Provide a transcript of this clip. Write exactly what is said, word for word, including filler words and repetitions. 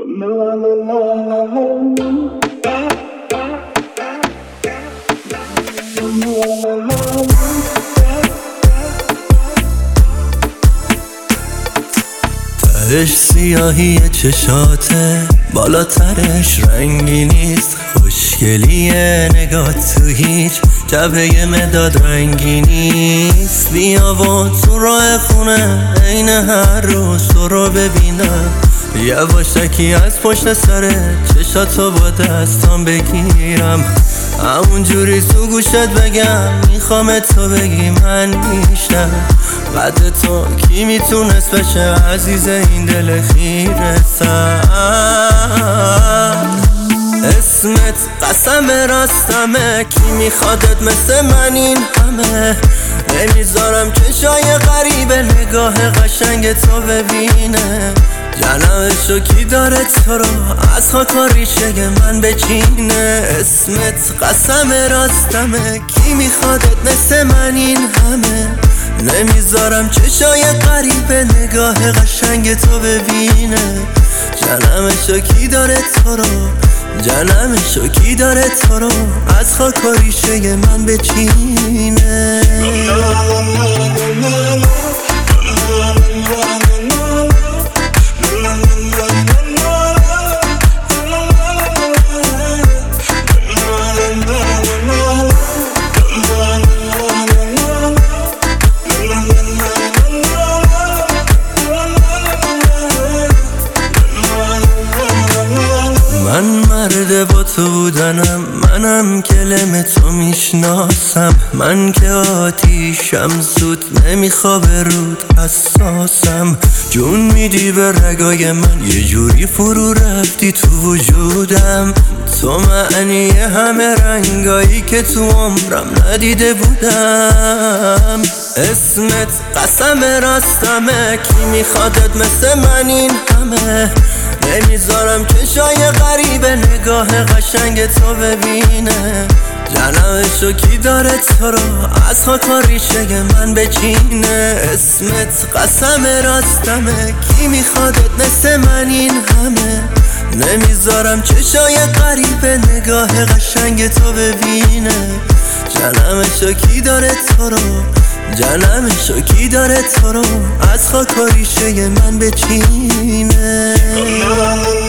تهش سیاهی چشاته، بالاترش رنگی نیست، خوشگلیه نگاه تو هیچ جبهه مداد رنگی نیست. بیا و تو راه خونه عین هر روز تو رو ببینم، یواشکی از پشت سر چشاتو با دستام بگیرم، همون جوری تو گوشت بگم میخوام تو بگی من میشم. قد تو کی میتونست بشه عزیز این دل خیرتم؟ اسمت قسم راستمه، کی میخوادت مثل من این همه؟ نمیذارم چشای غریبه نگاه قشنگ تو ببینه، جنمشو کی داره تو رو از خاک و ریشه من بچینه. اسمت قسم راستمه، کی میخوادت مثل من این همه؟ نمیذارم چشای غریبه نگاه قشنگ تو ببینه، جنمشو کی داره تو رو جنمشو کی داره تو رو از خاک و ریشه من بچینه. من مرد با تو بودنم، منم کلم تو میشناسم، من که آتیشم زود نمیخوابه رود حساسم، جون میدی به رگای من، یه جوری فرو رفتی تو وجودم، تو معنی همه رنگایی که تو عمرم ندیده بودم. اسمت قسم راستمه، کی میخوادت مثل من این همه؟ نمیذارم چشای غریبه نگاه قشنگ تو ببینه، جنمشو کی داره تو رو از خاک و ریشه من بچینه. اسمت قسم راستمه، کی میخوادت مثل من این همه؟ نمیذارم چشای غریبه نگاه قشنگ تو ببینه، جنمشو کی داره تو رو جنمشو کی داره تو رو از خاک و ریشه من بچینه.